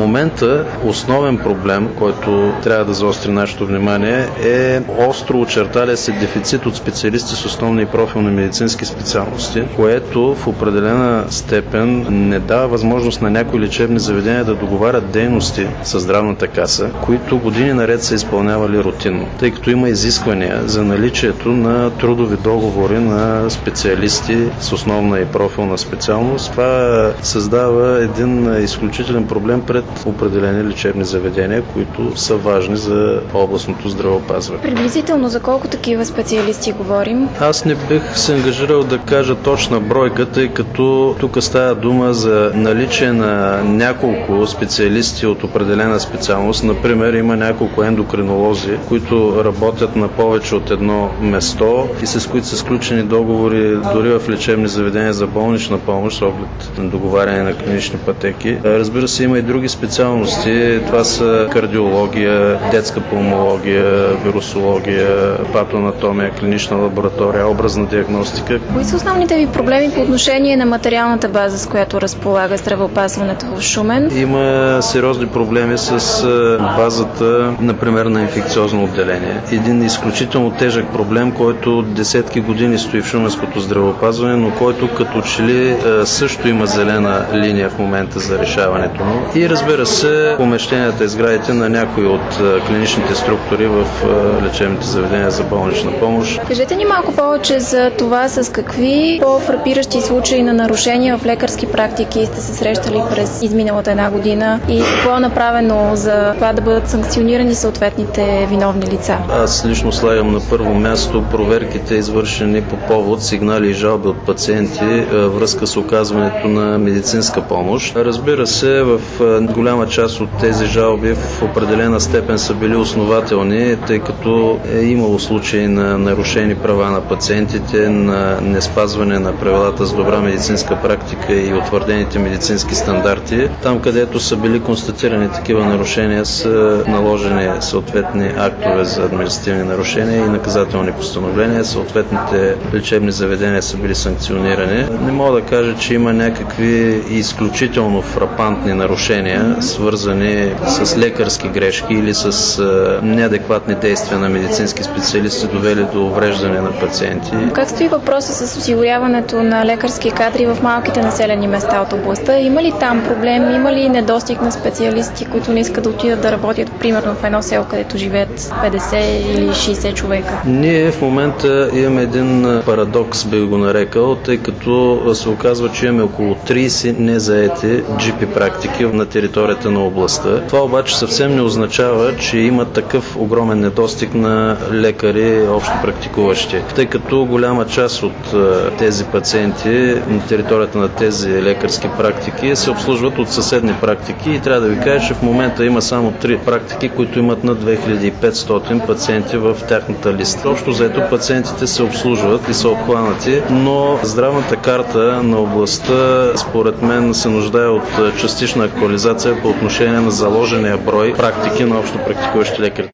момента основен проблем, който трябва да заостри нашето внимание, е остро очерталия се дефицит от специалисти с основни и профилни медицински специалности, което в определена степен не дава възможност на някои лечебни заведения да договарят дейности с здравната каса, които години наред са изпълнявали рутинно, тъй като има изисквания за наличието на трудови договори на специалисти с основна и профилна специалност. Това създава един изключителен проблем пред определени лечебни заведения, които са важни за областното здравеопазване. Приблизително за колко такива специалисти говорим? Аз не бих се ангажирал да кажа точна бройка, тъй като тук става дума за наличие на няколко специалисти от определена специалност. Например, има няколко ендокринолози, които работят на повече от едно место и с които са сключени договори дори в лечебни заведения за болнична помощ с оглед на договаряне на клинични пътеки. Разбира се, има и други специалности. Това са кардиология, детска пулмология, вирусология, патоанатомия, клинична лаборатория, образна диагностика. Кои са основните ви проблеми по отношение на материалната база, с която разполага здравеопазването в Шумен? Има сериозни проблеми с базата, например, на инфекциозно отделение. Един изключително тежък проблем, който десетки години стои в шуменското здравеопазване, но който като че ли също има зелена линия в момента за решаването му. И разбира се, помещенията и сградите на някои от клиничните структури в лечебните заведения за болнична помощ. Кажете ни малко повече за това с какви по-фрапиращи случаи на нарушения в лекарски практики сте се срещали през изминалата една година и какво е направено за това да бъдат санкционирани съответните виновни лица? Аз лично слагам на първо място проверките, извършени по повод сигнали и жалби от пациенти връзка с оказването на медицинска помощ. Разбира се, в голяма част от тези жалби в определена степен са били основателни, тъй като е имало случаи на нарушени права на пациентите, на неспазване на правилата за добра медицинска практика и утвърдените медицински стандарти. Там, където са били констатирани такива нарушения, са наложени съответни актове за административни нарушения и наказателни постановления. Съответните лечебни заведения са били санкционирани. Не мога да кажа, че има някакви изключително фрапантни нарушения, свързани с лекарски грешки или с неадекватни действия на медицински специалисти, довели до увреждане на пациенти. Как стои въпроса с осигуряването на лекарски кадри в малките населени места от областта? Има ли там проблем? Има ли недостиг на специалисти, които не искат да отидат да работят, примерно в едно село, където живеят 50 или 60 човека? Ние в момента имаме един парадокс, бих го нарекал, тъй като се оказва, че имаме около 30 незаети GP практики на територията на областта. Това обаче съвсем не означава, че има такъв огромен недостиг на лекари общо практикуващи, тъй като голяма част от тези пациенти на територията на тези лекарски практики се обслужват от съседни практики и трябва да ви кажа, че в момента има само 3 практики, които имат над 2500 пациенти в тяхната листа. Общо заето пациентите се обслужват и са обхванати, но здравната карта на областта според мен се нуждае от частична актуализация по отношение на заложения брой практики на общо практикуващи лекари.